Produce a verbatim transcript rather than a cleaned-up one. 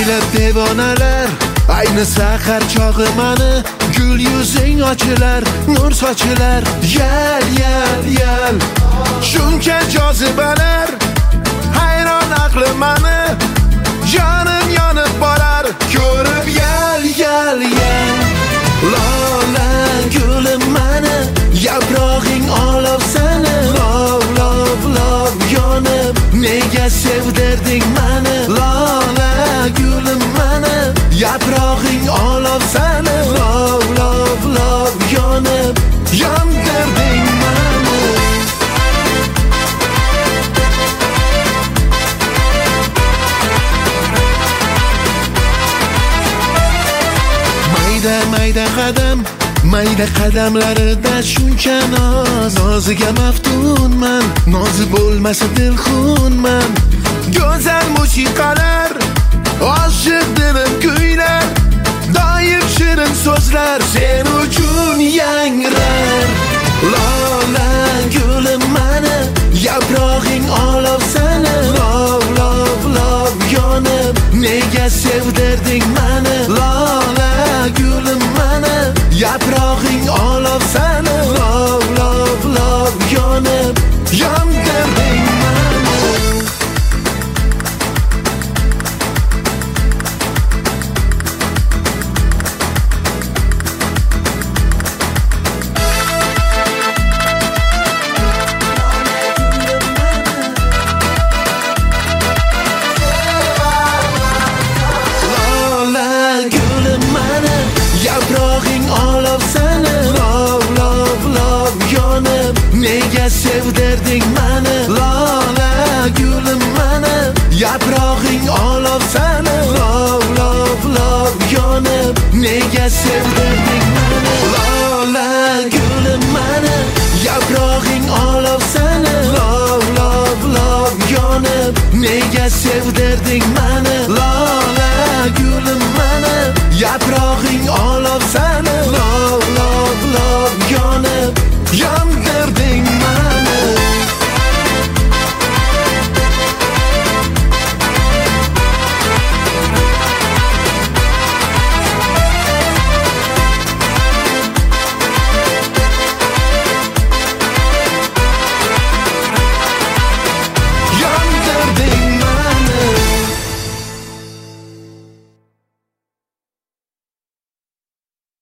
Aylab devonalar ayni sahar chog'i mani, gul yuzing ochilar, nur sochilar, yal yal yal. Shuncha jozibalar hayron aqli mani, jonim yonib borar ko'rib yal yal yal. Lola gulim mani, yaprog'ing olov sani, lov lov lov yonib nega sevdirding mani. Lola gulim mani, yaprog'ing olov sani, lov lov lov yonib yondirding mani. Mayda mayda qadam, mayda qadamlarida shuncha noz, noziga maftunman, nozi bo'lmasa dilxunman. Go'zal musiqalar, oshiq dilim kuylar, doim shirin so'zlar sen uchun yangrar. Lola gulim mani, yaprog'ing olov sani, lov lov lov yonib nega sevdirding mani. Lola gulim mani, yaprog'ing olov sani, lov lov lov yonib yondirding mani. Nega sevdirding mani. Lola gulim mani, yaprog'ing olov sani, lov lov lov yonib nega sevdirding mani. Lola gulim mani, yaprog'ing olov sani, lov lov lov yonib nega sevdirding mani.